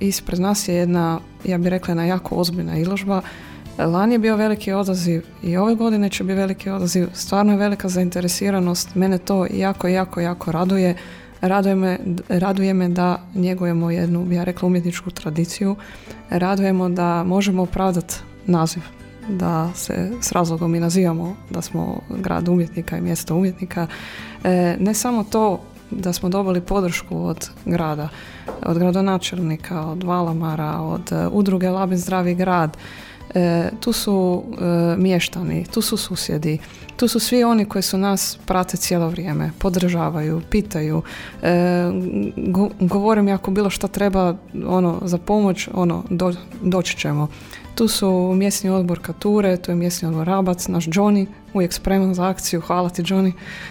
ispred nas je jedna, ja bih rekla, jedna jako ozbiljna izložba. Lani je bio veliki odaziv i ove godine će biti veliki odaziv. Stvarno je velika zainteresiranost. Mene to jako raduje. Raduje me da njegujemo jednu, ja rekla, umjetničku tradiciju. Radujemo da možemo opravdati naziv, da se s razlogom i nazivamo da smo grad umjetnika i mjesto umjetnika. Ne samo to da smo dobili podršku od grada, od gradonačelnika, od Valamara, od udruge Labin zdravi grad. Tu su mještani, tu su susjedi, tu su svi oni koji su nas prate cijelo vrijeme, podržavaju, pitaju, govorim ako bilo šta treba za pomoć, doći ćemo. Tu su mjesni odbor Kature, tu je mjesni odbor Rabac, naš Johnny, uvijek spreman za akciju, hvala ti Johnny.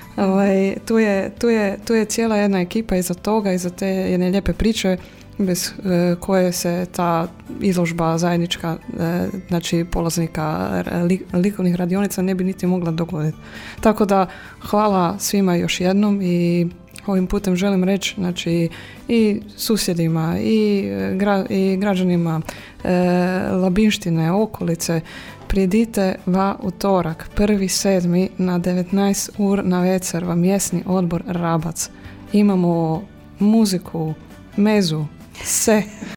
Tu je cijela jedna ekipa iza toga, iza te jedne lijepe priče bez koje se ta izložba zajednička, znači polaznika likovnih radionica ne bi niti mogla dogoditi. Tako da hvala svima još jednom i ovim putem želim reći, znači, i susjedima i građanima Labinštine, okolice, pridite va utorak 1.7. na 19 ur na večer va mjesni odbor Rabac. Imamo muziku, mezu, sve.